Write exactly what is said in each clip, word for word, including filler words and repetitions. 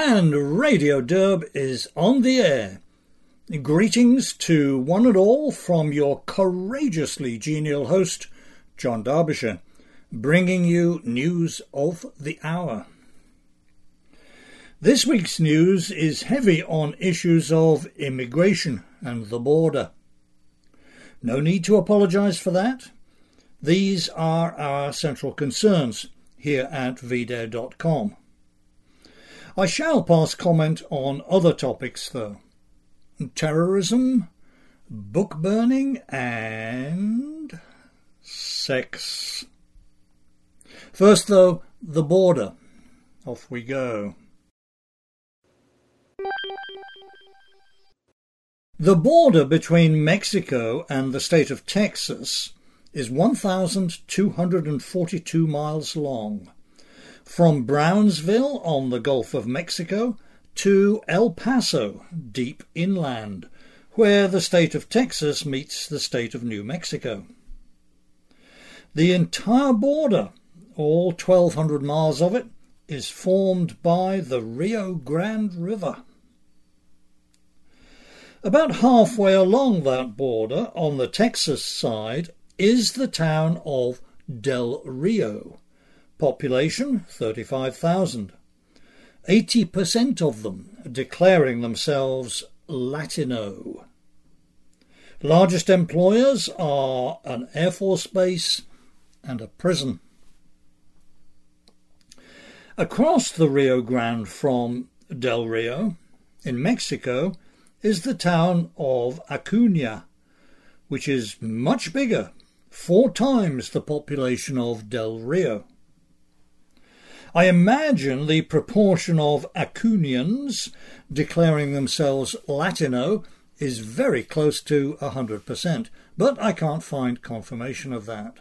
And Radio Derb is on the air. Greetings to one and all from your courageously genial host, John Derbyshire, bringing you news of the hour. This week's news is heavy on issues of immigration and the border. No need to apologise for that. These are our central concerns here at v dare dot com. I shall pass comment on other topics though. Terrorism, book burning and sex. First though, the border. Off we go. The border between Mexico and the state of Texas is one thousand two hundred forty-two miles long, from Brownsville on the Gulf of Mexico to El Paso, deep inland, where the state of Texas meets the state of New Mexico. The entire border, all twelve hundred miles of it, is formed by the Rio Grande River. About halfway along that border, on the Texas side, is the town of Del Rio. Population thirty-five thousand. eighty percent of them declaring themselves Latino. Largest employers are an Air Force base and a prison. Across the Rio Grande from Del Rio, in Mexico, is the town of Acuña, which is much bigger, four times the population of Del Rio. I imagine the proportion of Acuñans declaring themselves Latino is very close to one hundred percent, but I can't find confirmation of that.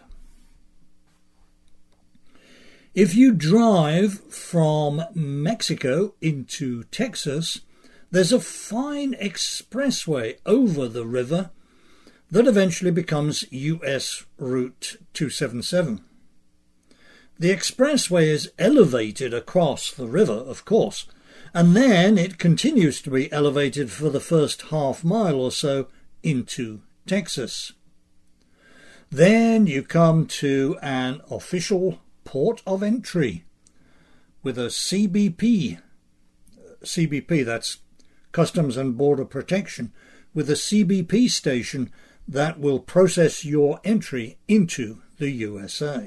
If you drive from Mexico into Texas, there's a fine expressway over the river that eventually becomes U S Route two seventy-seven. The expressway is elevated across the river, of course, and then it continues to be elevated for the first half mile or so into Texas. Then you come to an official port of entry with a C B P. C B P, that's Customs and Border Protection, with a C B P station that will process your entry into the U S A.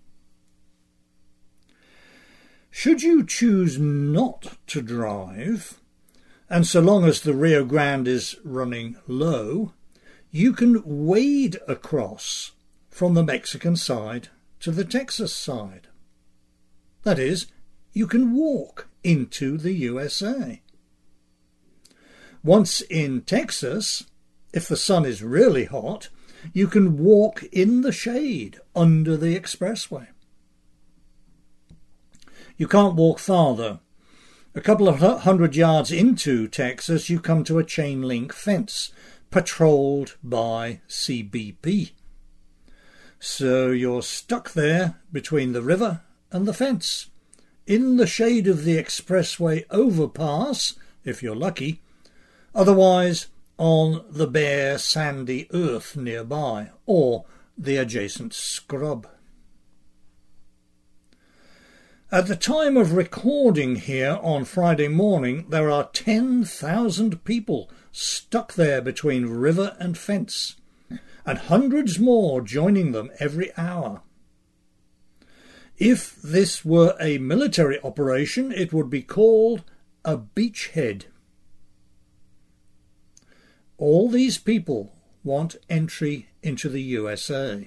Should you choose not to drive, and so long as the Rio Grande is running low, you can wade across from the Mexican side to the Texas side. That is, you can walk into the U S A. Once in Texas, if the sun is really hot, you can walk in the shade under the expressway. You can't walk far, though. A couple of hundred yards into Texas, you come to a chain link fence, patrolled by C B P. So you're stuck there between the river and the fence, in the shade of the expressway overpass, if you're lucky, otherwise on the bare sandy earth nearby, or the adjacent scrub. At the time of recording here on Friday morning, there are ten thousand people stuck there between river and fence, and hundreds more joining them every hour. If this were a military operation, it would be called a beachhead. All these people want entry into the U S A.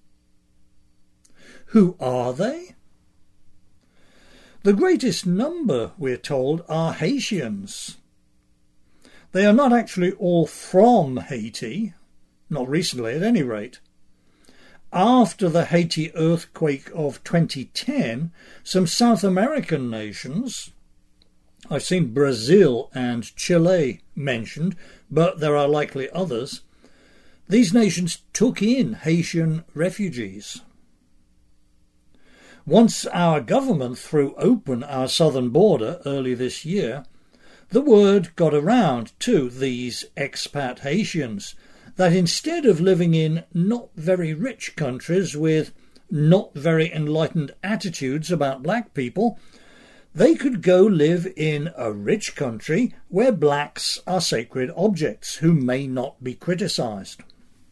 Who are they? The greatest number, we're told, are Haitians. They are not actually all from Haiti, not recently at any rate. After the Haiti earthquake of twenty ten, some South American nations, I've seen Brazil and Chile mentioned, but there are likely others, these nations took in Haitian refugees. Once our government threw open our southern border early this year, the word got around to these expat Haitians that instead of living in not very rich countries with not very enlightened attitudes about black people, they could go live in a rich country where blacks are sacred objects who may not be criticised.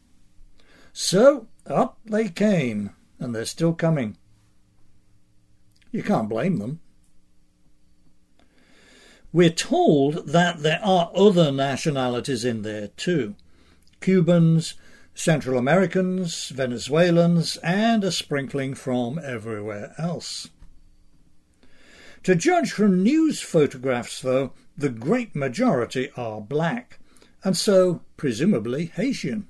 So up they came, and they're still coming. You can't blame them. We're told that there are other nationalities in there too. Cubans, Central Americans, Venezuelans, and a sprinkling from everywhere else. To judge from news photographs, though, the great majority are black, and so presumably Haitian.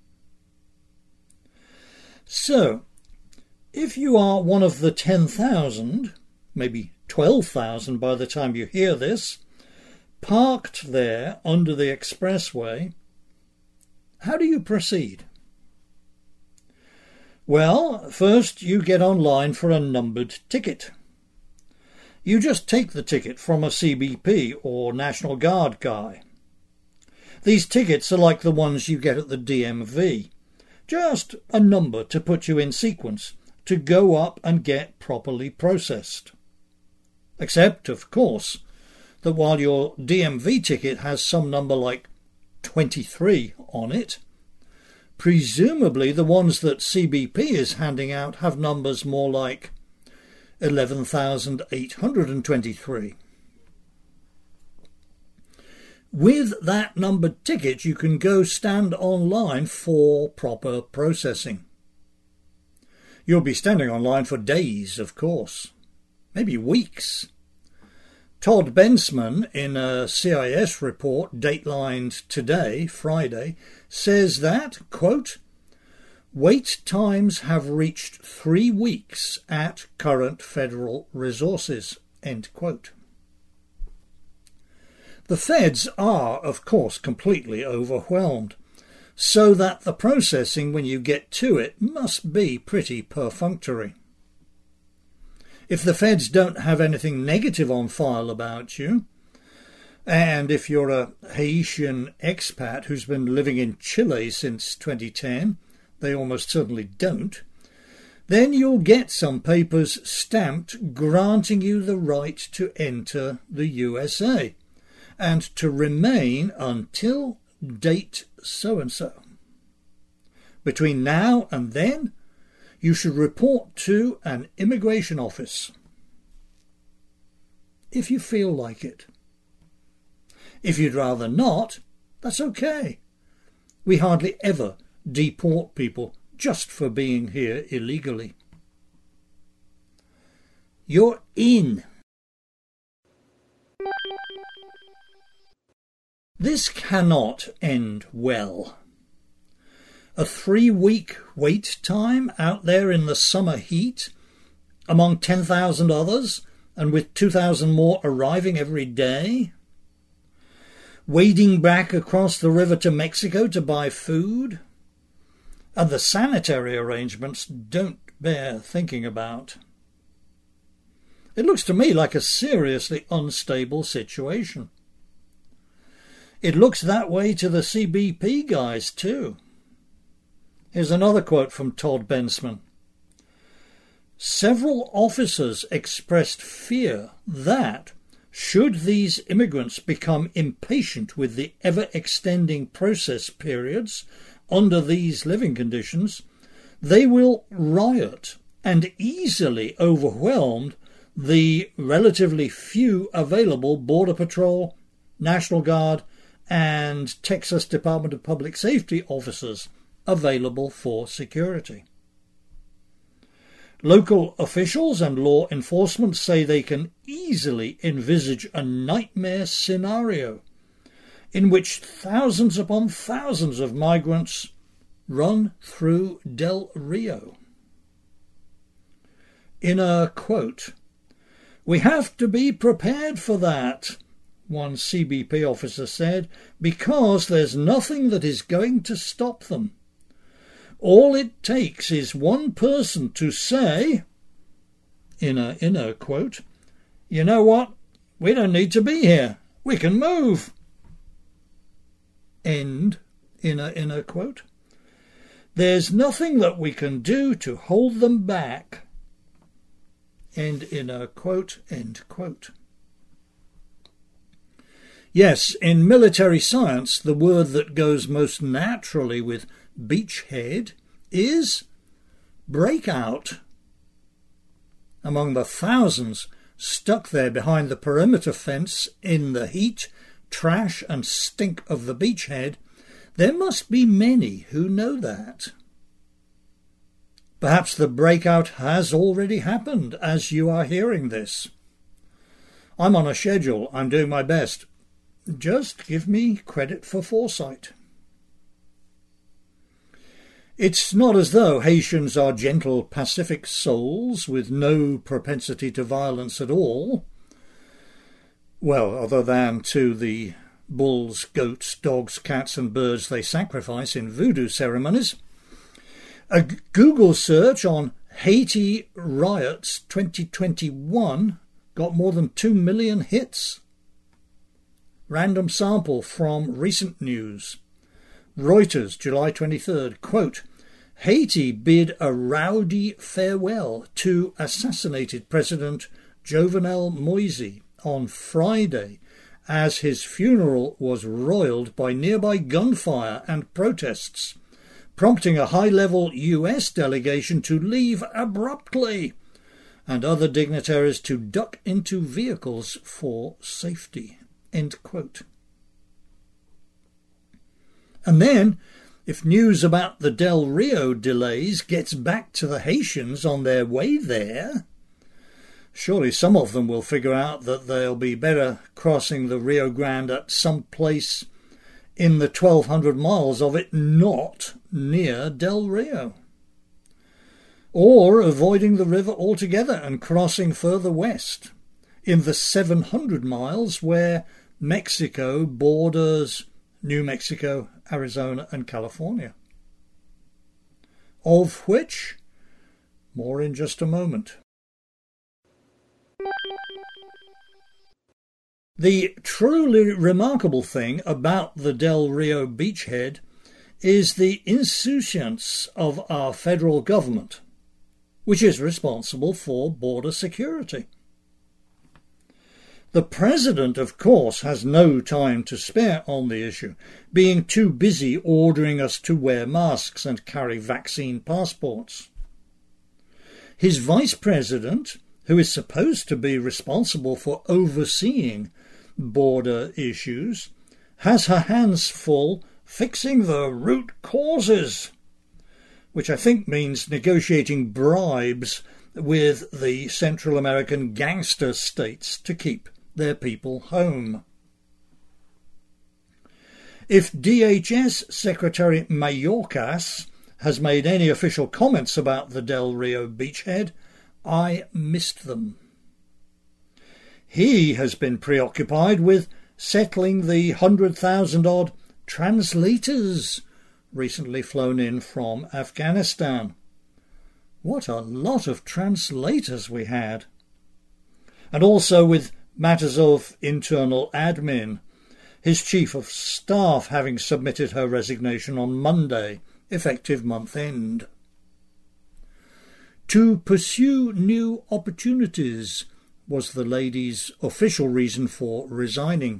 So, if you are one of the ten thousand, maybe twelve thousand by the time you hear this, parked there under the expressway, how do you proceed? Well, first you get online for a numbered ticket. You just take the ticket from a C B P or National Guard guy. These tickets are like the ones you get at the D M V, just a number to put you in sequence to go up and get properly processed. Except, of course, that while your D M V ticket has some number like twenty-three on it, presumably the ones that C B P is handing out have numbers more like eleven thousand eight hundred twenty-three. With that numbered ticket, you can go stand online for proper processing. You'll be standing online for days, of course, maybe weeks. Todd Bensman, in a C I S report datelined today, Friday, says that, quote, wait times have reached three weeks at current federal resources, end quote. The feds are, of course, completely overwhelmed, so that the processing when you get to it must be pretty perfunctory. If the feds don't have anything negative on file about you, and if you're a Haitian expat who's been living in Chile since twenty ten, they almost certainly don't, then you'll get some papers stamped granting you the right to enter the U S A and to remain until date so-and-so. Between now and then, you should report to an immigration office, if you feel like it. If you'd rather not, that's okay. We hardly ever deport people just for being here illegally. You're in. This cannot end well. A three-week wait time out there in the summer heat, among ten thousand others, and with two thousand more arriving every day. Wading back across the river to Mexico to buy food. And the sanitary arrangements don't bear thinking about. It looks to me like a seriously unstable situation. It looks that way to the C B P guys too. Here's another quote from Todd Bensman. Several officers expressed fear that, should these immigrants become impatient with the ever-extending process periods under these living conditions, they will riot and easily overwhelm the relatively few available Border Patrol, National Guard, and Texas Department of Public Safety officers available for security. Local officials and law enforcement say they can easily envisage a nightmare scenario in which thousands upon thousands of migrants run through Del Rio. In a quote, "We have to be prepared for that," one C B P officer said, "because there's nothing that is going to stop them. All it takes is one person to say, inner, inner quote, you know what? We don't need to be here. We can move. End, inner, inner quote. There's nothing that we can do to hold them back. End, inner quote, end quote. Yes, in military science, the word that goes most naturally with beachhead is breakout. Among the thousands stuck there behind the perimeter fence in the heat, trash and stink of the beachhead, there must be many who know that. Perhaps the breakout has already happened as you are hearing this. I'm on a schedule. I'm doing my best. Just give me credit for foresight. It's not as though Haitians are gentle, pacific souls with no propensity to violence at all. Well, other than to the bulls, goats, dogs, cats and birds they sacrifice in voodoo ceremonies. A Google search on Haiti riots twenty twenty-one got more than two million hits. Random sample from recent news. Reuters, July twenty-third, quote, Haiti bid a rowdy farewell to assassinated President Jovenel Moise on Friday as his funeral was roiled by nearby gunfire and protests, prompting a high-level U S delegation to leave abruptly and other dignitaries to duck into vehicles for safety. End quote. And then, if news about the Del Rio delays gets back to the Haitians on their way there, surely some of them will figure out that they'll be better crossing the Rio Grande at some place in the twelve hundred miles of it not near Del Rio. Or avoiding the river altogether and crossing further west, in the seven hundred miles where Mexico borders New Mexico, Arizona and California. Of which, more in just a moment. The truly remarkable thing about the Del Rio beachhead is the insouciance of our federal government, which is responsible for border security. The President, of course, has no time to spare on the issue, being too busy ordering us to wear masks and carry vaccine passports. His Vice President, who is supposed to be responsible for overseeing border issues, has her hands full fixing the root causes, which I think means negotiating bribes with the Central American gangster states to keep their people home. If D H S Secretary Mayorkas has made any official comments about the Del Rio beachhead, I missed them. He has been preoccupied with settling the hundred thousand odd translators recently flown in from Afghanistan. What a lot of translators we had. And also with matters of internal admin, his chief of staff having submitted her resignation on Monday, effective month end. To pursue new opportunities was the lady's official reason for resigning.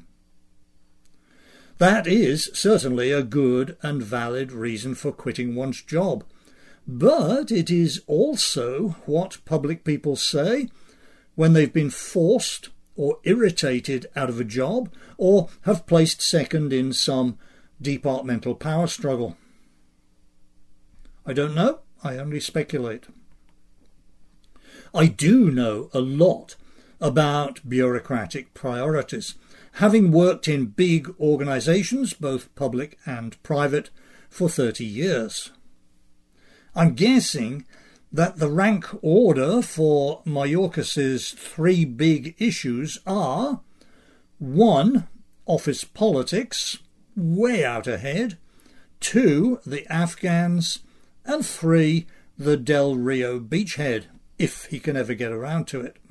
That is certainly a good and valid reason for quitting one's job, but it is also what public people say when they've been forced or irritated out of a job, or have placed second in some departmental power struggle. I don't know, I only speculate. I do know a lot about bureaucratic priorities, having worked in big organisations, both public and private, for thirty years. I'm guessing that the rank order for Mayorkas's three big issues are: one, office politics, way out ahead; two, the Afghans; and three, the Del Rio beachhead, if he can ever get around to it.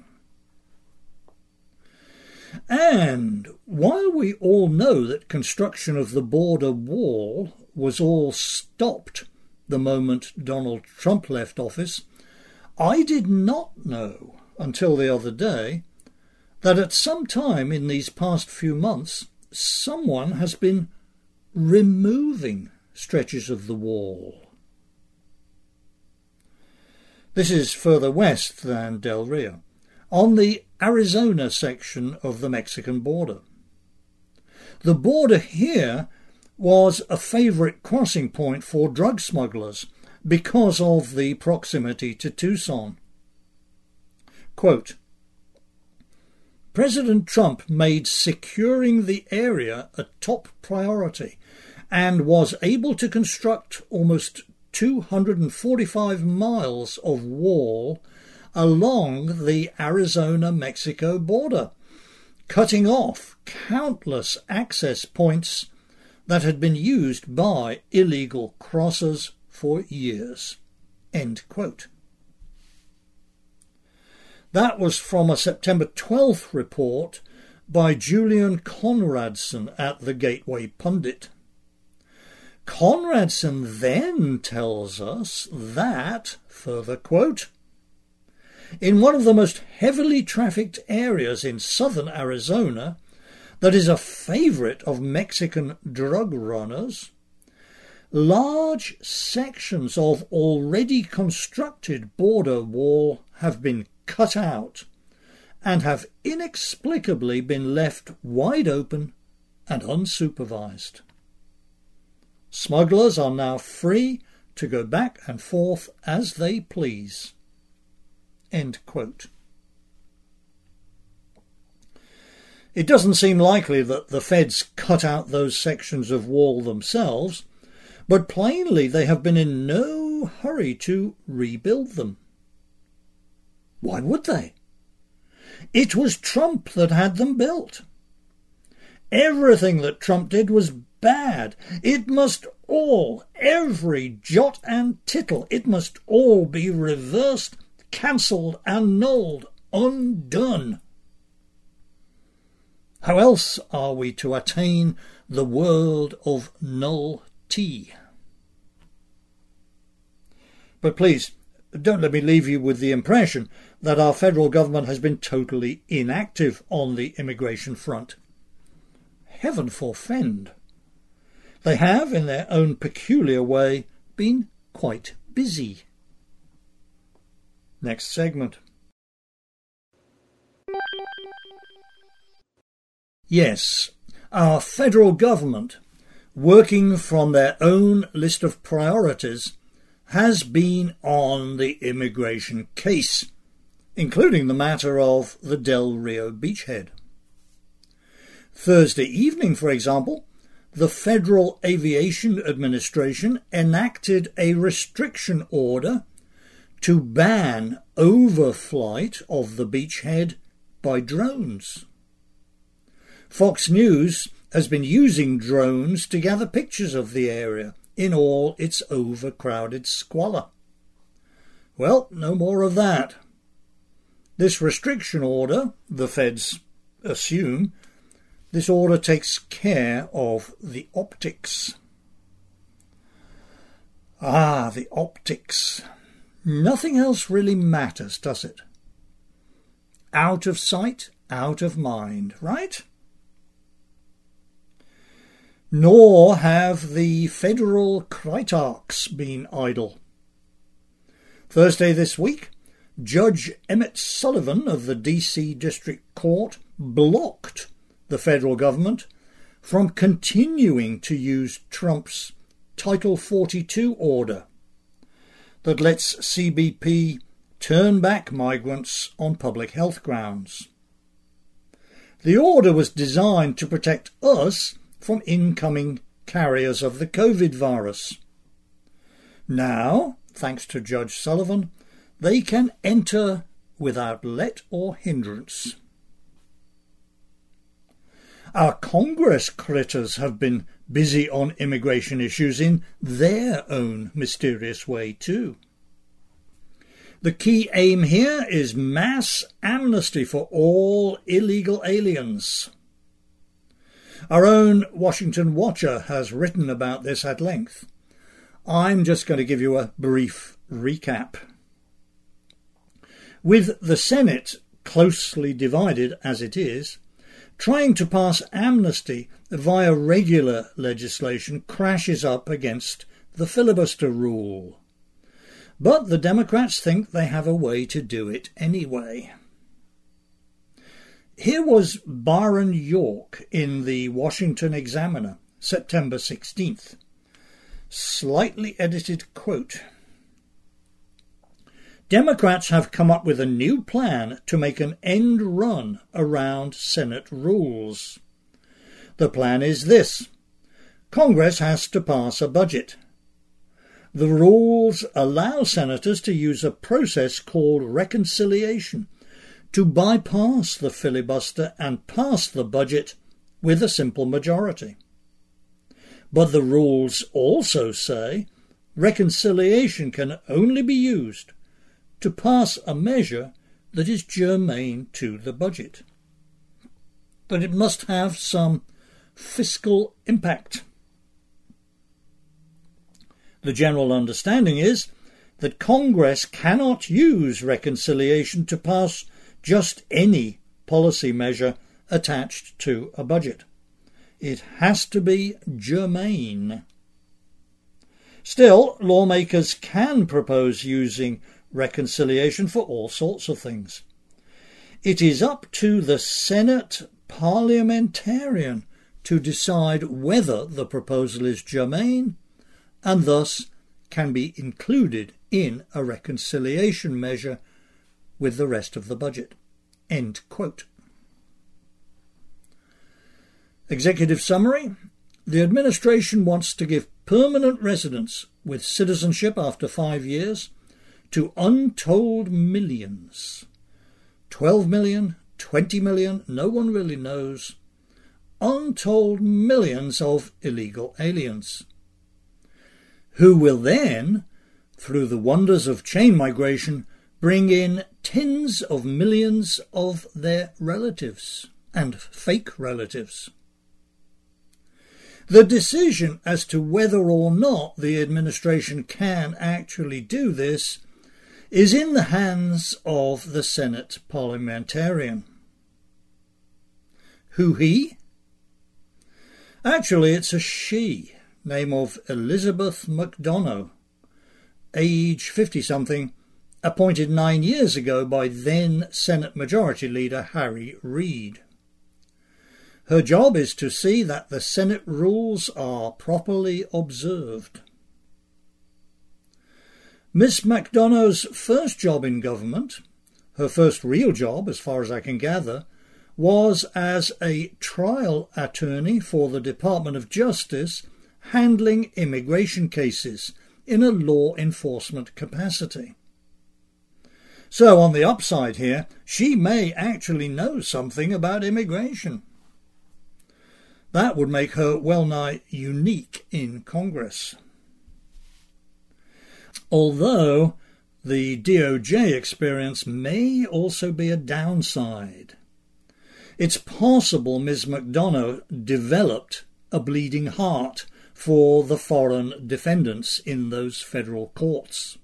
And while we all know that construction of the border wall was all stopped the moment Donald Trump left office, I did not know until the other day that at some time in these past few months someone has been removing stretches of the wall. This is further west than Del Rio, on the Arizona section of the Mexican border. The border here was a favourite crossing point for drug smugglers because of the proximity to Tucson. Quote, President Trump made securing the area a top priority and was able to construct almost two hundred forty-five miles of wall along the Arizona-Mexico border, cutting off countless access points that had been used by illegal crossers for years. End quote. That was from a September twelfth report by Julian Conradson at the Gateway Pundit. Conradson then tells us that, further quote, in one of the most heavily trafficked areas in southern Arizona, that is a favourite of Mexican drug runners, large sections of already constructed border wall have been cut out and have inexplicably been left wide open and unsupervised. Smugglers are now free to go back and forth as they please. End quote. It doesn't seem likely that the feds cut out those sections of wall themselves, but plainly they have been in no hurry to rebuild them. Why would they? It was Trump that had them built. Everything that Trump did was bad. It must all, every jot and tittle, it must all be reversed, cancelled, annulled, undone. How else are we to attain the world of null-T? But please, don't let me leave you with the impression that our federal government has been totally inactive on the immigration front. Heaven forfend. They have, in their own peculiar way, been quite busy. Next segment. Yes, our federal government, working from their own list of priorities, has been on the immigration case, including the matter of the Del Rio beachhead. Thursday evening, for example, the Federal Aviation Administration enacted a restriction order to ban overflight of the beachhead by drones. Fox News has been using drones to gather pictures of the area in all its overcrowded squalor. Well, no more of that. This restriction order, the feds assume, this order takes care of the optics. Ah, the optics. Nothing else really matters, does it? Out of sight, out of mind, right? Nor have the federal critarchs been idle. Thursday this week, Judge Emmett Sullivan of the D C District Court blocked the federal government from continuing to use Trump's Title forty-two order that lets C B P turn back migrants on public health grounds. The order was designed to protect us from incoming carriers of the COVID virus. Now, thanks to Judge Sullivan, they can enter without let or hindrance. Our Congress critters have been busy on immigration issues in their own mysterious way too. The key aim here is mass amnesty for all illegal aliens. Our own Washington Watcher has written about this at length. I'm just going to give you a brief recap. With the Senate closely divided as it is, trying to pass amnesty via regular legislation crashes up against the filibuster rule. But the Democrats think they have a way to do it anyway. Here was Byron York in the Washington Examiner, September sixteenth. Slightly edited quote. Democrats have come up with a new plan to make an end run around Senate rules. The plan is this. Congress has to pass a budget. The rules allow senators to use a process called reconciliation to bypass the filibuster and pass the budget with a simple majority. But the rules also say reconciliation can only be used to pass a measure that is germane to the budget. But it must have some fiscal impact. The general understanding is that Congress cannot use reconciliation to pass just any policy measure attached to a budget. It has to be germane. Still, lawmakers can propose using reconciliation for all sorts of things. It is up to the Senate parliamentarian to decide whether the proposal is germane and thus can be included in a reconciliation measure with the rest of the budget. End quote. Executive summary. The administration wants to give permanent residence with citizenship after five years to untold millions. twelve million, twenty million, no one really knows. Untold millions of illegal aliens, who will then, through the wonders of chain migration, bring in tens of millions of their relatives and fake relatives. The decision as to whether or not the administration can actually do this is in the hands of the Senate parliamentarian. Who he? Actually, it's a she. Name of Elizabeth McDonough, age fifty-something, appointed nine years ago by then Senate Majority Leader Harry Reid. Her job is to see that the Senate rules are properly observed. Miss McDonough's first job in government, her first real job as far as I can gather, was as a trial attorney for the Department of Justice handling immigration cases in a law enforcement capacity. So on the upside here, she may actually know something about immigration. That would make her well nigh unique in Congress. Although the D O J experience may also be a downside. It's possible Miz McDonough developed a bleeding heart for the foreign defendants in those federal courts.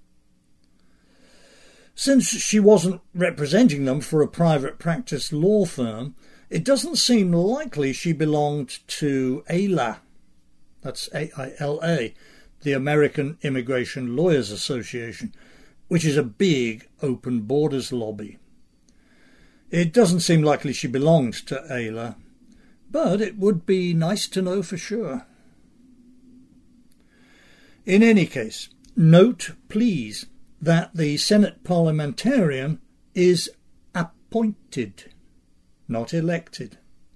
Since she wasn't representing them for a private practice law firm, it doesn't seem likely she belonged to A I L A, that's A I L A, the American Immigration Lawyers Association, which is a big open borders lobby. It doesn't seem likely she belonged to A I L A, but it would be nice to know for sure. In any case, note, please, that the Senate parliamentarian is appointed, not elected.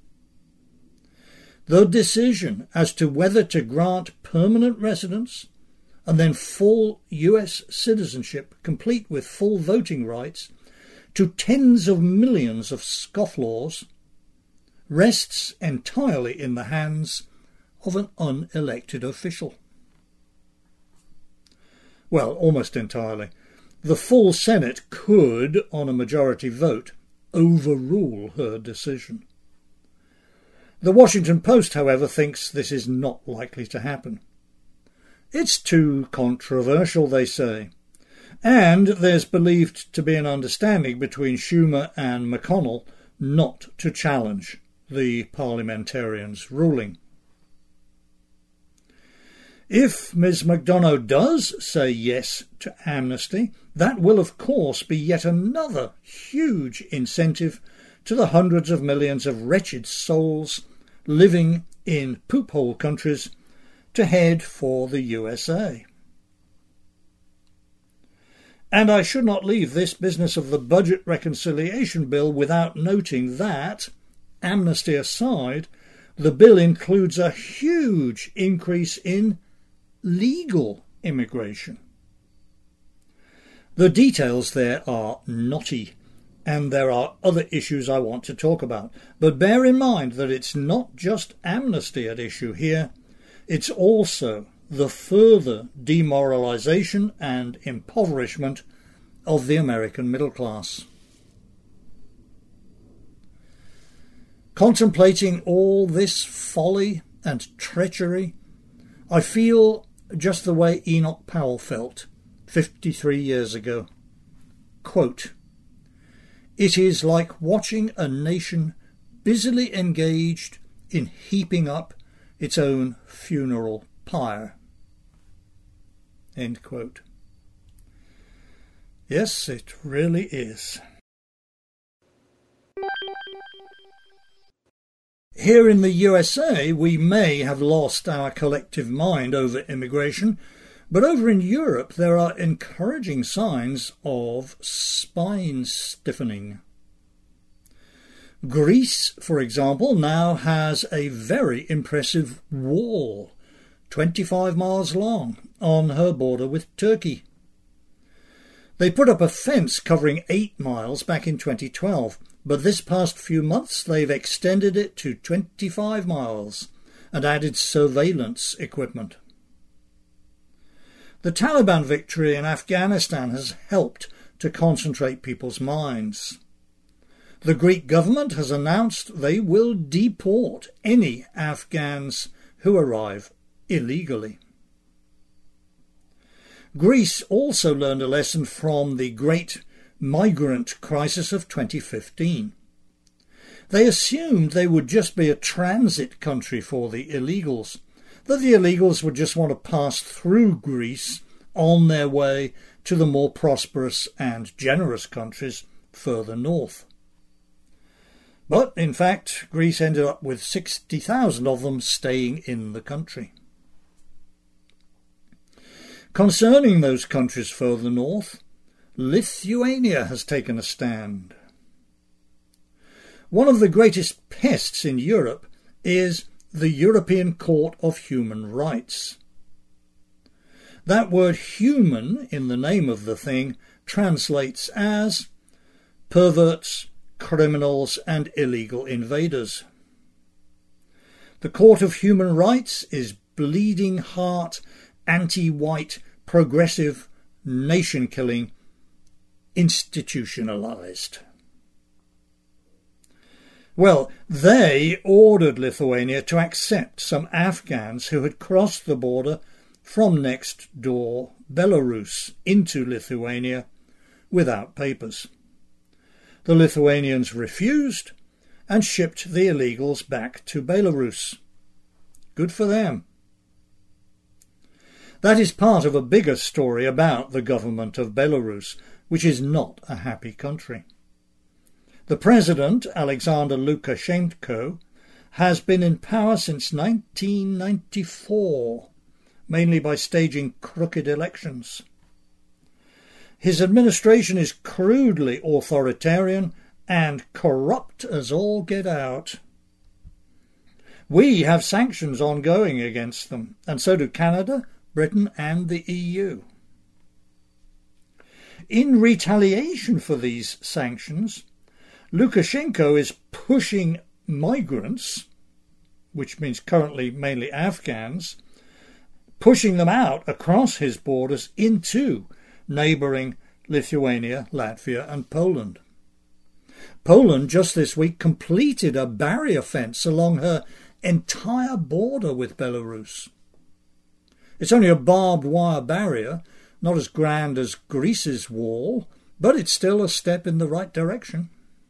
The decision as to whether to grant permanent residence and then full U S citizenship, complete with full voting rights, to tens of millions of scofflaws rests entirely in the hands of an unelected official. Well, almost entirely. the full Senate could, on a majority vote, overrule her decision. The Washington Post, however, thinks this is not likely to happen. It's too controversial, they say, and there's believed to be an understanding between Schumer and McConnell not to challenge the parliamentarians' ruling. If Miz McDonough does say yes to amnesty, that will of course be yet another huge incentive to the hundreds of millions of wretched souls living in poop-hole countries to head for the U S A. And I should not leave this business of the budget reconciliation bill without noting that, amnesty aside, the bill includes a huge increase in legal immigration. The details there are knotty, and there are other issues I want to talk about. But bear in mind that it's not just amnesty at issue here, it's also the further demoralization and impoverishment of the American middle class. Contemplating all this folly and treachery, I feel just the way Enoch Powell felt fifty-three years ago. Quote, "It is like watching a nation busily engaged in heaping up its own funeral pyre." End quote. Yes, it really is. Here in the U S A, we may have lost our collective mind over immigration, but over in Europe there are encouraging signs of spine stiffening. Greece, for example, now has a very impressive wall, twenty-five miles long, on her border with Turkey. They put up a fence covering eight miles back in twenty twelve, but this past few months they've extended it to twenty-five miles and added surveillance equipment. The Taliban victory in Afghanistan has helped to concentrate people's minds. The Greek government has announced they will deport any Afghans who arrive illegally. Greece also learned a lesson from the great migrant crisis of twenty fifteen. They assumed they would just be a transit country for the illegals, that the illegals would just want to pass through Greece on their way to the more prosperous and generous countries further north. But, in fact, Greece ended up with sixty thousand of them staying in the country. Concerning those countries further north, Lithuania has taken a stand. One of the greatest pests in Europe is the European Court of Human Rights. That word human, in the name of the thing, translates as perverts, criminals and illegal invaders. The Court of Human Rights is bleeding heart, anti-white, progressive, nation-killing, institutionalized. Well, they ordered Lithuania to accept some Afghans who had crossed the border from next door Belarus into Lithuania without papers. The Lithuanians refused and shipped the illegals back to Belarus. Good for them. That is part of a bigger story about the government of Belarus, which is not a happy country. The president, Alexander Lukashenko, has been in power since nineteen ninety-four, mainly by staging crooked elections. His administration is crudely authoritarian and corrupt as all get out. We have sanctions ongoing against them, and so do Canada, Britain and the E U. In retaliation for these sanctions, Lukashenko is pushing migrants, which means currently mainly Afghans, pushing them out across his borders into neighbouring Lithuania, Latvia and Poland. Poland just this week completed a barrier fence along her entire border with Belarus. It's only a barbed wire barrier, not as grand as Greece's wall, but it's still a step in the right direction.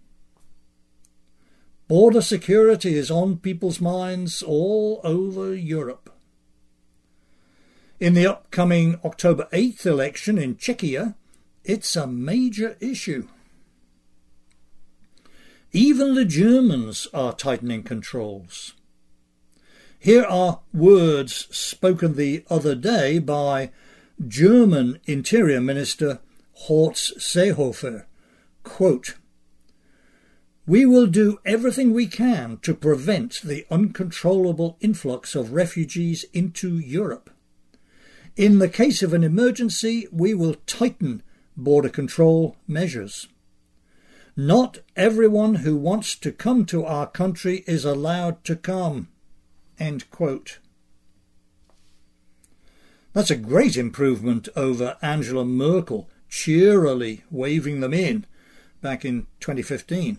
Border security is on people's minds all over Europe. In the upcoming October eighth election in Czechia, it's a major issue. Even the Germans are tightening controls. Here are words spoken the other day by German Interior Minister Horst Seehofer, quote, "We will do everything we can to prevent the uncontrollable influx of refugees into Europe. In the case of an emergency, we will tighten border control measures. Not everyone who wants to come to our country is allowed to come." End quote. That's a great improvement over Angela Merkel cheerily waving them in back in twenty fifteen.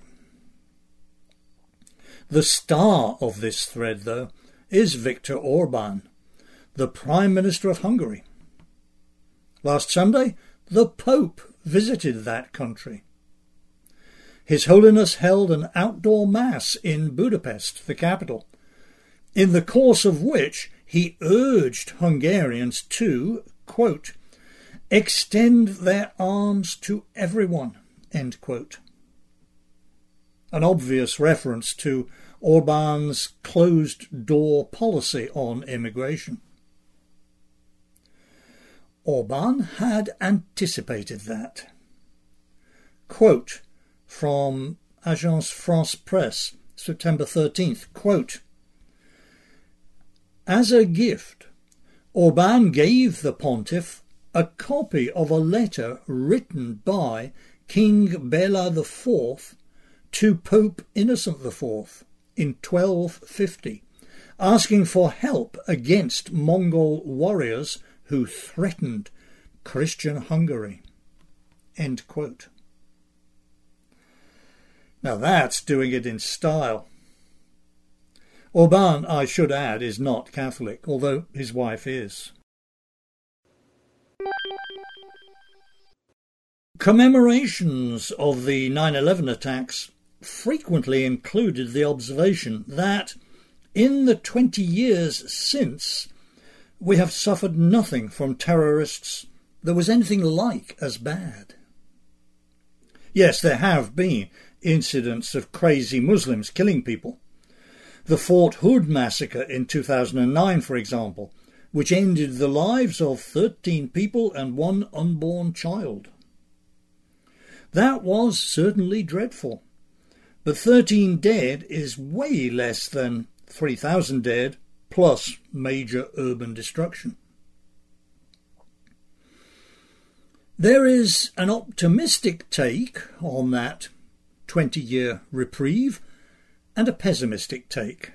The star of this thread, though, is Viktor Orban, the Prime Minister of Hungary. Last Sunday, the Pope visited that country. His Holiness held an outdoor mass in Budapest, the capital, in the course of which he urged Hungarians to, quote, "extend their arms to everyone," end quote. An obvious reference to Orban's closed-door policy on immigration. Orban had anticipated that. Quote from Agence France-Presse, September thirteenth, quote, "As a gift, Orban gave the pontiff a copy of a letter written by King Bela the Fourth to Pope Innocent the Fourth in twelve fifty, asking for help against Mongol warriors who threatened Christian Hungary." End quote. Now that's doing it in style. Orban, I should add, is not Catholic, although his wife is. Commemorations of the nine eleven attacks frequently included the observation that in the twenty years since, we have suffered nothing from terrorists that was anything like as bad. Yes, there have been incidents of crazy Muslims killing people. The Fort Hood massacre in two thousand nine, for example, which ended the lives of thirteen people and one unborn child. That was certainly dreadful, but thirteen dead is way less than three thousand dead plus major urban destruction. There is an optimistic take on that twenty-year reprieve and a pessimistic take.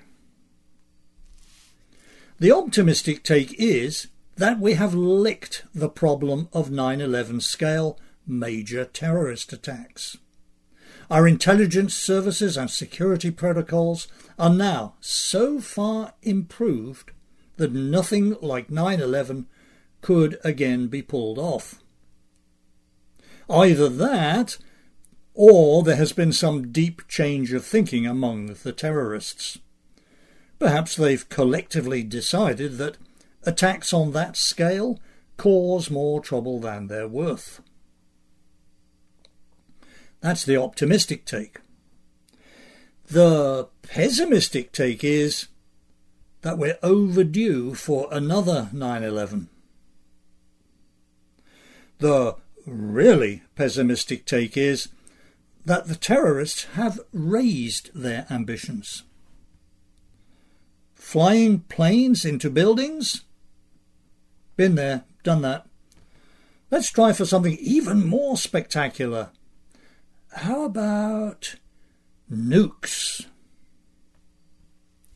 The optimistic take is that we have licked the problem of nine eleven scale major terrorist attacks. Our intelligence services and security protocols are now so far improved that nothing like nine eleven could again be pulled off. Either that, or there has been some deep change of thinking among the terrorists. Perhaps they've collectively decided that attacks on that scale cause more trouble than they're worth. That's the optimistic take. The pessimistic take is that we're overdue for another nine eleven. The really pessimistic take is that the terrorists have raised their ambitions. Flying planes into buildings? Been there, done that. Let's try for something even more spectacular. How about nukes?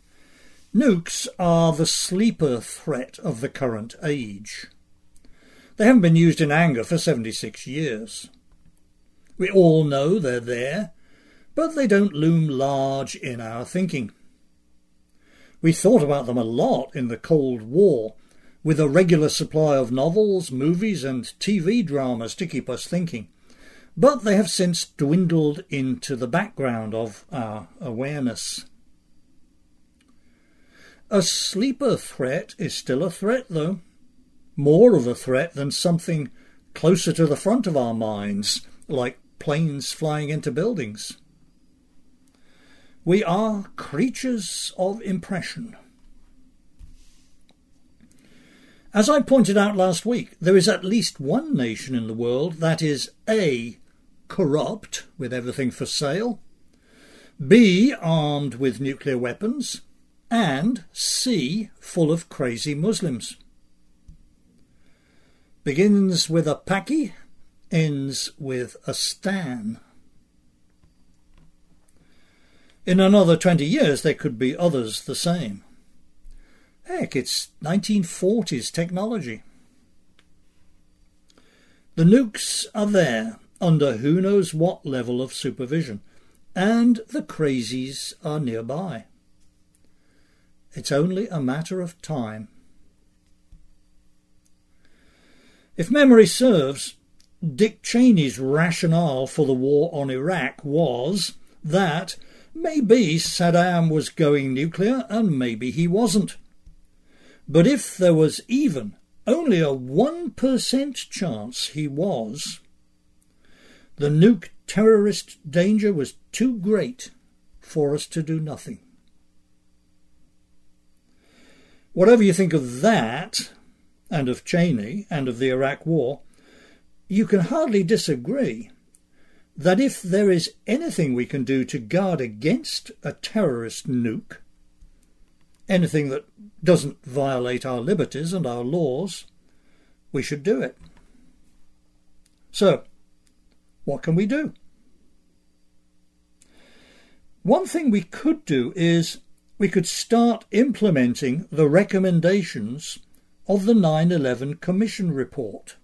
Nukes are the sleeper threat of the current age. They haven't been used in anger for seventy-six years. We all know they're there, but they don't loom large in our thinking. We thought about them a lot in the Cold War, with a regular supply of novels, movies and T V dramas to keep us thinking. But they have since dwindled into the background of our awareness. A sleeper threat is still a threat, though. More of a threat than something closer to the front of our minds, like planes flying into buildings. We are creatures of impression. As I pointed out last week, there is at least one nation in the world that is A. corrupt, with everything for sale, B. armed with nuclear weapons, and C. full of crazy Muslims. Begins with a Paki, ends with a Stan. In another twenty years there could be others the same. Heck, it's nineteen forties technology. The nukes are there, under who knows what level of supervision, and the crazies are nearby. It's only a matter of time. If memory serves, Dick Cheney's rationale for the war on Iraq was that maybe Saddam was going nuclear and maybe he wasn't. But if there was even only a one percent chance he was, the nuke terrorist danger was too great for us to do nothing. Whatever you think of that, and of Cheney, and of the Iraq War, you can hardly disagree that if there is anything we can do to guard against a terrorist nuke, anything that doesn't violate our liberties and our laws, we should do it. So, what can we do? One thing we could do is we could start implementing the recommendations of the nine eleven Commission report.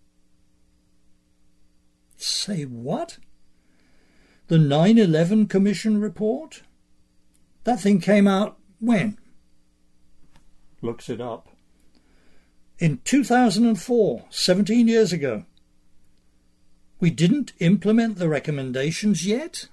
Say what? The nine eleven Commission report? That thing came out when? Looks it up. In two thousand four, seventeen years ago. We didn't implement the recommendations yet?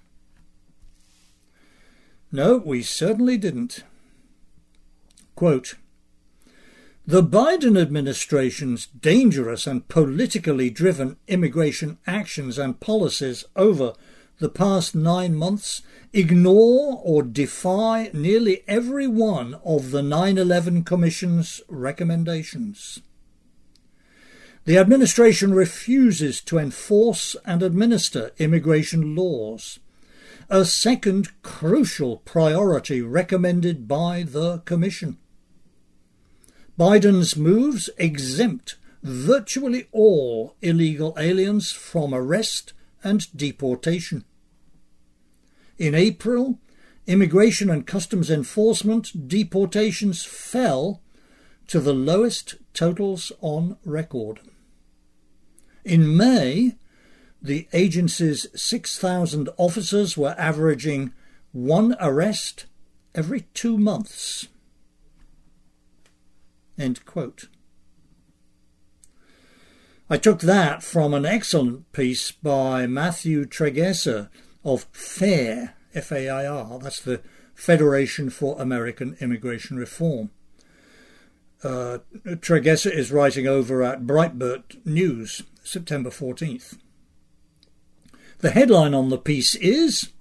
No, we certainly didn't. Quote, "The Biden administration's dangerous and politically driven immigration actions and policies over the past nine months ignore or defy nearly every one of the nine eleven Commission's recommendations. The administration refuses to enforce and administer immigration laws, a second crucial priority recommended by the Commission. Biden's moves exempt virtually all illegal aliens from arrest and deportation. In April, Immigration and Customs Enforcement deportations fell to the lowest totals on record. In May, the agency's six thousand officers were averaging one arrest every two months." End quote. I took that from an excellent piece by Matthew Tregesser of FAIR, F A I R, that's the Federation for American Immigration Reform. Uh, Tregesser is writing over at Breitbart News, September fourteenth. The headline on the piece is,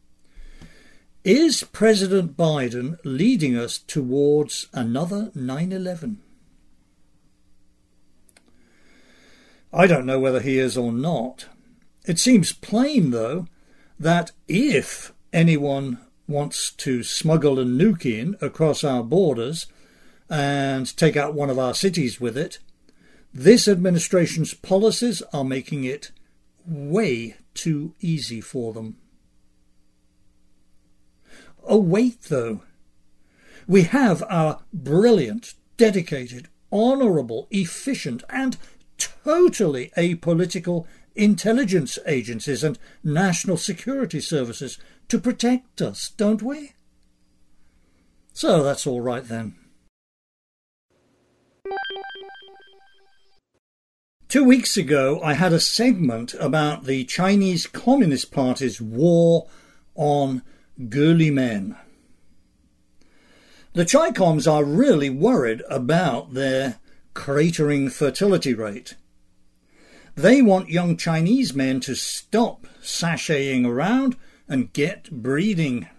"Is President Biden leading us towards another nine eleven? I don't know whether he is or not. It seems plain, though, that if anyone wants to smuggle a nuke in across our borders and take out one of our cities with it, this administration's policies are making it way too easy for them. Oh, wait, though. We have our brilliant, dedicated, honourable, efficient and totally apolitical intelligence agencies and national security services to protect us, don't we? So that's all right then. Two weeks ago I had a segment about the Chinese Communist Party's war on girly men. The Chi-Coms are really worried about their cratering fertility rate. They want young Chinese men to stop sashaying around and get breeding.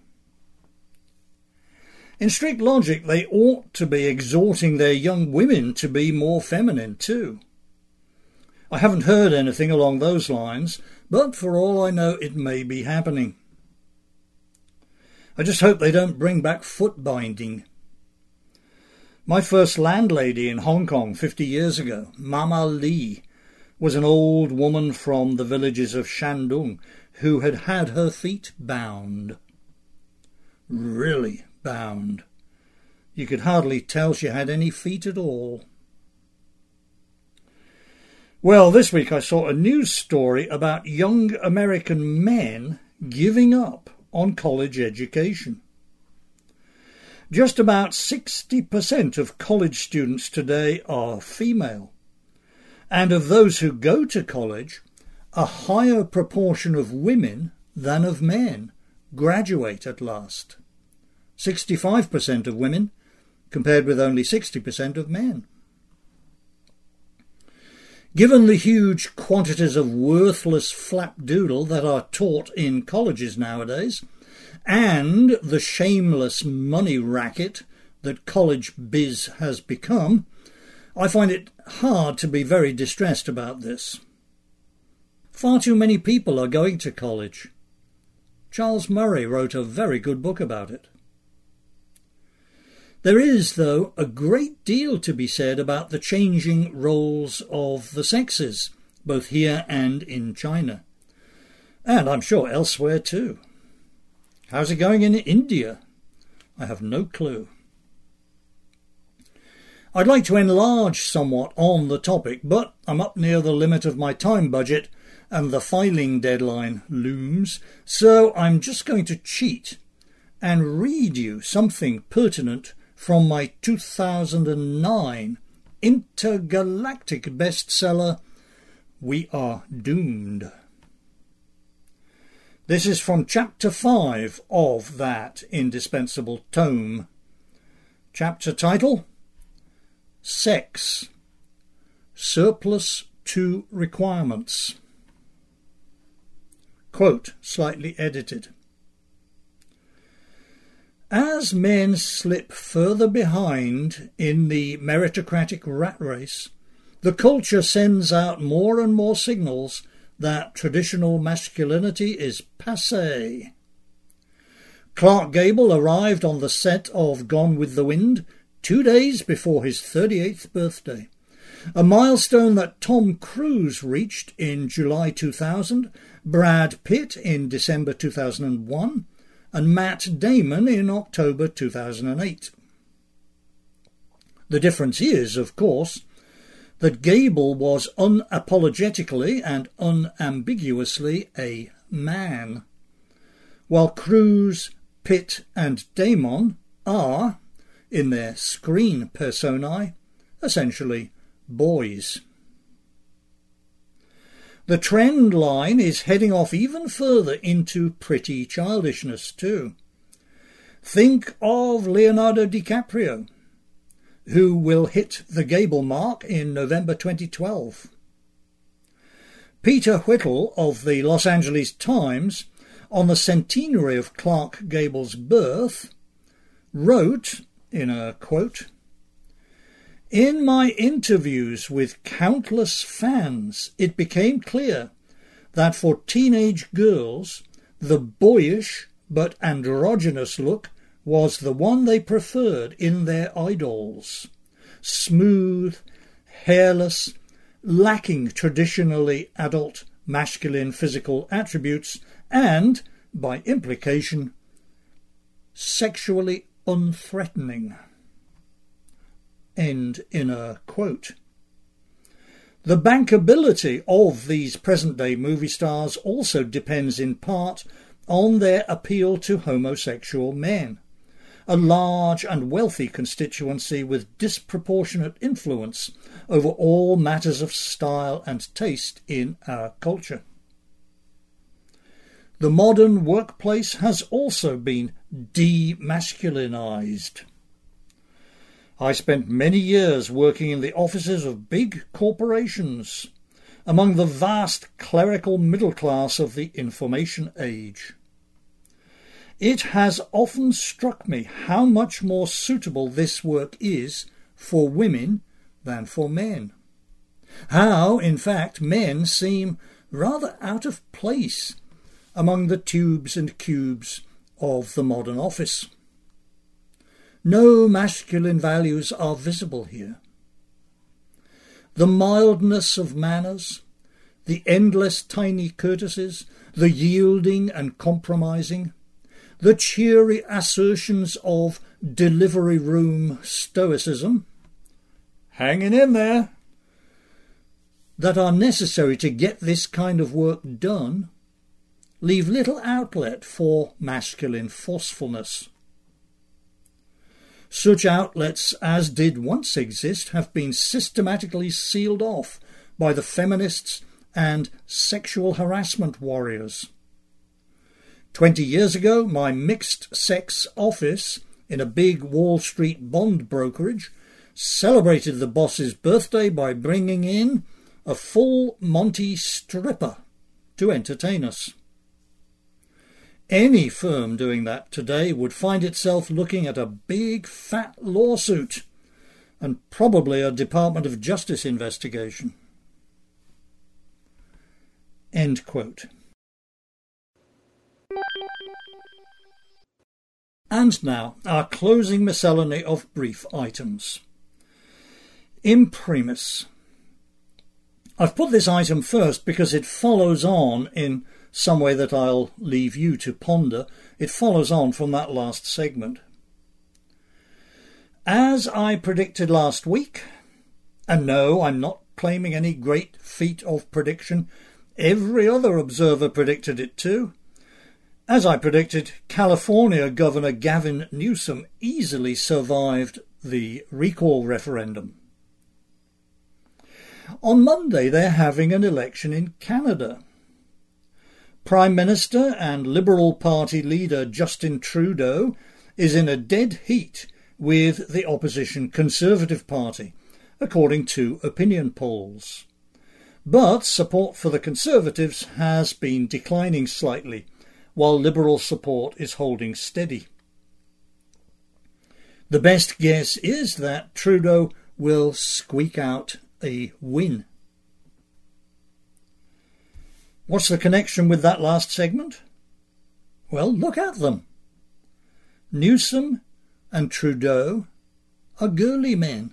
In strict logic, they ought to be exhorting their young women to be more feminine too. I haven't heard anything along those lines, but for all I know it may be happening. I just hope they don't bring back foot binding. My first landlady in Hong Kong fifty years ago, Mama Lee, was an old woman from the villages of Shandong who had had her feet bound. Really bound. You could hardly tell she had any feet at all. Well, this week I saw a news story about young American men giving up on college education. Just about sixty percent of college students today are female. And of those who go to college, a higher proportion of women than of men graduate at last. sixty-five percent of women compared with only sixty percent of men. Given the huge quantities of worthless flapdoodle that are taught in colleges nowadays, and the shameless money racket that college biz has become, I find it hard to be very distressed about this. Far too many people are going to college. Charles Murray wrote a very good book about it. There is, though, a great deal to be said about the changing roles of the sexes, both here and in China. And I'm sure elsewhere too. How's it going in India? I have no clue. I'd like to enlarge somewhat on the topic, but I'm up near the limit of my time budget and the filing deadline looms, so I'm just going to cheat and read you something pertinent from my two thousand nine intergalactic bestseller, We Are Doomed. This is from chapter five of that indispensable tome. Chapter title, Sex, Surplus to Requirements. Quote, slightly edited. As men slip further behind in the meritocratic rat race, the culture sends out more and more signals that traditional masculinity is passé. Clark Gable arrived on the set of Gone with the Wind two days before his thirty-eighth birthday, a milestone that Tom Cruise reached in July two thousand, Brad Pitt in December two thousand one, and Matt Damon in October two thousand eight. The difference is, of course, that Gable was unapologetically and unambiguously a man, while Cruise, Pitt and Damon are, in their screen personae, essentially boys. The trend line is heading off even further into pretty childishness too. Think of Leonardo DiCaprio, who will hit the Gable mark in November twenty twelve. Peter Whittle of the Los Angeles Times, on the centenary of Clark Gable's birth, wrote, in a quote, "In my interviews with countless fans, it became clear that for teenage girls, the boyish but androgynous look was the one they preferred in their idols. Smooth, hairless, lacking traditionally adult masculine physical attributes, and, by implication, sexually unthreatening." End in a quote. The bankability of these present-day movie stars also depends in part on their appeal to homosexual men, a large and wealthy constituency with disproportionate influence over all matters of style and taste in our culture. The modern workplace has also been demasculinized. I spent many years working in the offices of big corporations, among the vast clerical middle class of the information age. It has often struck me how much more suitable this work is for women than for men. How, in fact, men seem rather out of place among the tubes and cubes of the modern office. No masculine values are visible here. The mildness of manners, the endless tiny courtesies, the yielding and compromising, the cheery assertions of delivery room stoicism, hanging in there, that are necessary to get this kind of work done, leave little outlet for masculine forcefulness. Such outlets as did once exist have been systematically sealed off by the feminists and sexual harassment warriors. Twenty years ago, my mixed-sex office in a big Wall Street bond brokerage celebrated the boss's birthday by bringing in a full Monty stripper to entertain us. Any firm doing that today would find itself looking at a big fat lawsuit and probably a Department of Justice investigation. End quote. And now our closing miscellany of brief items. Imprimis. I've put this item first because it follows on in some way that I'll leave you to ponder. It follows on from that last segment. As I predicted last week, and no, I'm not claiming any great feat of prediction, every other observer predicted it too. As I predicted, California Governor Gavin Newsom easily survived the recall referendum. On Monday, they're having an election in Canada. Prime Minister and Liberal Party leader Justin Trudeau is in a dead heat with the opposition Conservative Party, according to opinion polls. But support for the Conservatives has been declining slightly, while Liberal support is holding steady. The best guess is that Trudeau will squeak out a win. What's the connection with that last segment? Well, look at them. Newsom and Trudeau are girly men.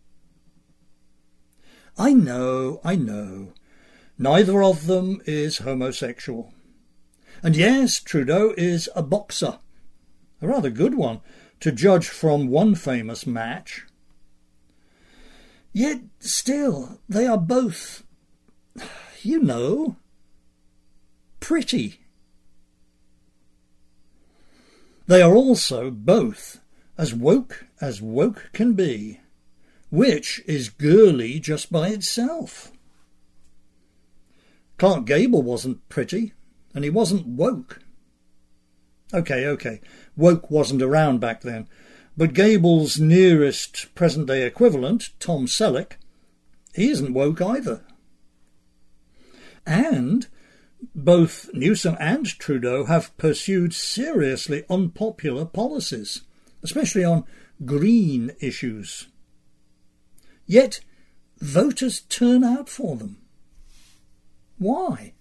I know, I know. Neither of them is homosexual. And yes, Trudeau is a boxer. A rather good one, to judge from one famous match. Yet still, they are both, you know, pretty. They are also both as woke as woke can be, which is girly just by itself. Clark Gable wasn't pretty, and he wasn't woke. Okay, okay, woke wasn't around back then, but Gable's nearest present-day equivalent, Tom Selleck, he isn't woke either. And both Newsom and Trudeau have pursued seriously unpopular policies, especially on green issues. Yet voters turn out for them. Why?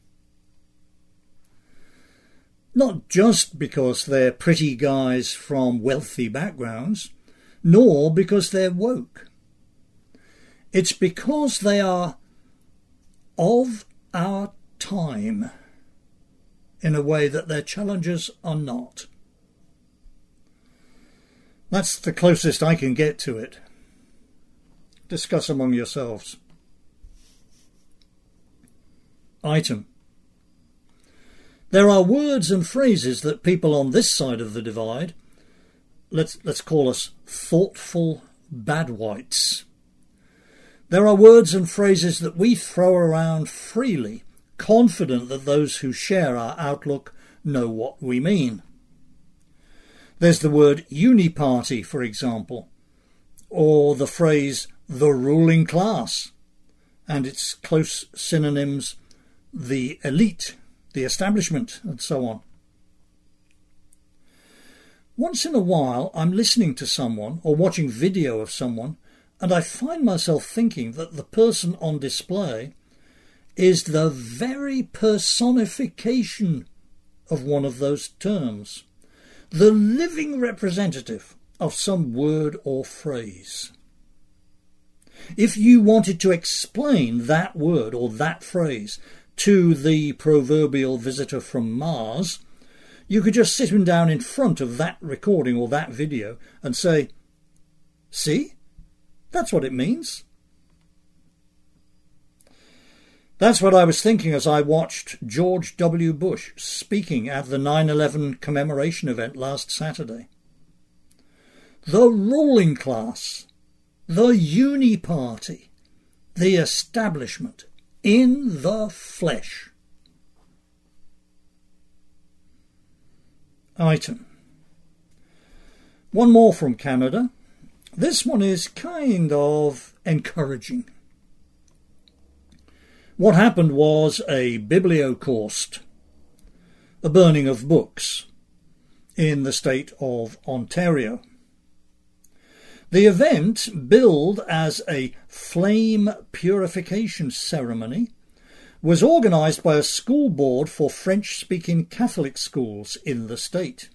Not just because they're pretty guys from wealthy backgrounds, nor because they're woke. It's because they are of our time in a way that their challengers are not. That's the closest I can get to it. Discuss among yourselves. Item. There are words and phrases that people on this side of the divide, let's, let's call us thoughtful badwhites. There are words and phrases that we throw around freely, confident that those who share our outlook know what we mean. There's the word uniparty, for example, or the phrase the ruling class, and its close synonyms the elite, the establishment, and so on. Once in a while I'm listening to someone or watching video of someone, and I find myself thinking that the person on display is the very personification of one of those terms, the living representative of some word or phrase. If you wanted to explain that word or that phrase to the proverbial visitor from Mars, you could just sit him down in front of that recording or that video and say, "See? That's what it means." That's what I was thinking as I watched George W. Bush speaking at the nine eleven commemoration event last Saturday. The ruling class, the uniparty, the establishment, in the flesh. Item. One more from Canada. This one is kind of encouraging. What happened was a bibliocaust, a burning of books, in the state of Ontario. The event, billed as a flame purification ceremony, was organised by a school board for French-speaking Catholic schools in the state.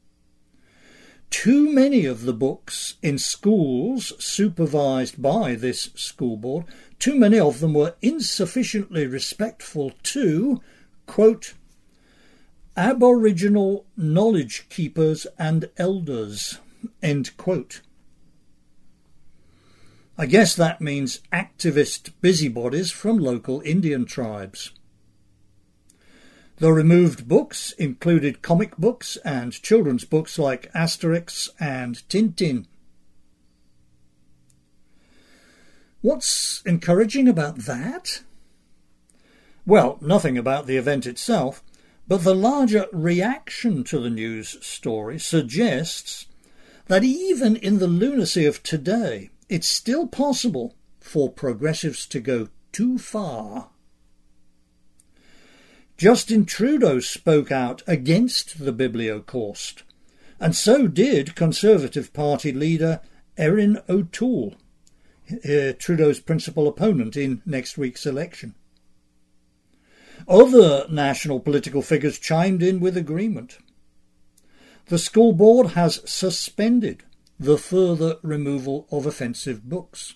Too many of the books in schools supervised by this school board, too many of them were insufficiently respectful to, quote, Aboriginal knowledge keepers and elders, end quote. I guess that means activist busybodies from local Indian tribes. The removed books included comic books and children's books like Asterix and Tintin. What's encouraging about that? Well, nothing about the event itself, but the larger reaction to the news story suggests that even in the lunacy of today, it's still possible for progressives to go too far. Justin Trudeau spoke out against the bibliocaust, and so did Conservative Party leader Erin O'Toole, uh, Trudeau's principal opponent in next week's election. Other national political figures chimed in with agreement. The school board has suspended the further removal of offensive books.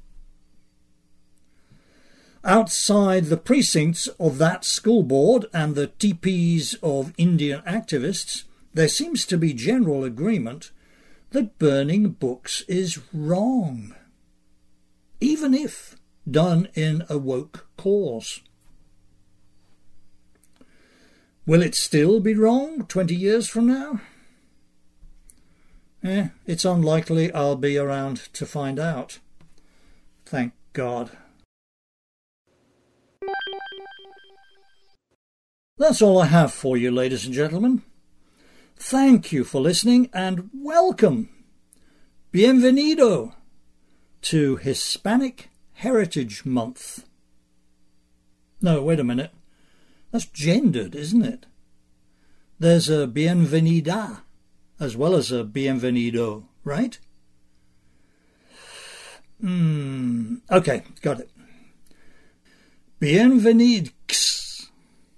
Outside the precincts of that school board and the teepees of Indian activists, there seems to be general agreement that burning books is wrong, even if done in a woke cause. Will it still be wrong twenty years from now? Eh, it's unlikely I'll be around to find out. Thank God. That's all I have for you, ladies and gentlemen. Thank you for listening and welcome, bienvenido, to Hispanic Heritage Month. No, wait a minute. That's gendered, isn't it? There's a bienvenida as well as a bienvenido, right? Hmm. Okay, got it. Bienvenidos.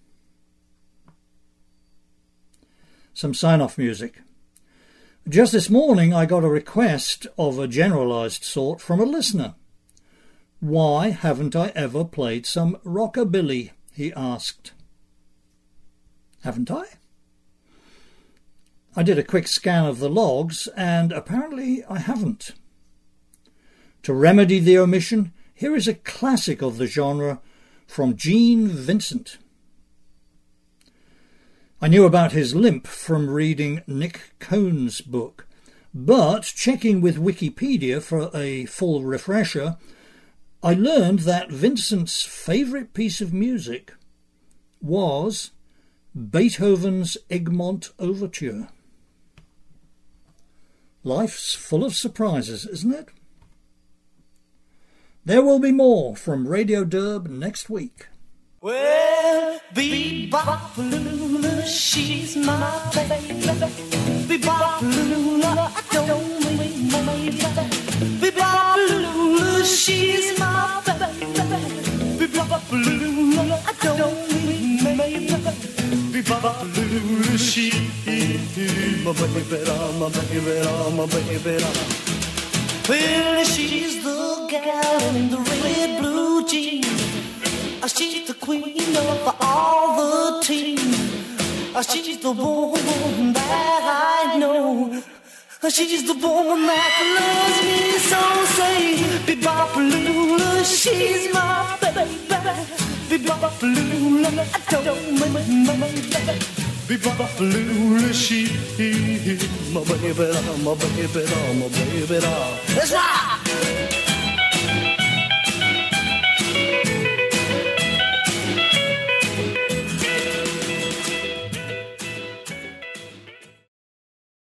Some sign-off music. Just this morning I got a request of a generalised sort from a listener. Why haven't I ever played some rockabilly, he asked. Haven't I? I did a quick scan of the logs, and apparently I haven't. To remedy the omission, here is a classic of the genre from Gene Vincent. I knew about his limp from reading Nick Cohn's book, but checking with Wikipedia for a full refresher, I learned that Vincent's favourite piece of music was Beethoven's Egmont Overture. Life's full of surprises, isn't it? There will be more from Radio Derb next week. Well, Bebop-Lula, she's my baby. Bebop-Lula, I don't mean my baby. Bebop-Lula, she's my baby. Bebop-Lula, I don't mean my baby. Bebop-Lula, she's my baby, my baby, my baby. Well, she's the gal in the red blue jeans. She's the queen of all the team. She's the woman that I know. She's the woman that loves me so. Say, Bebop-Lula, she's my baby. Bebop-Lula, I don't mean my baby. Bebop-Lula, she's my baby, my baby, my baby. Let's rock!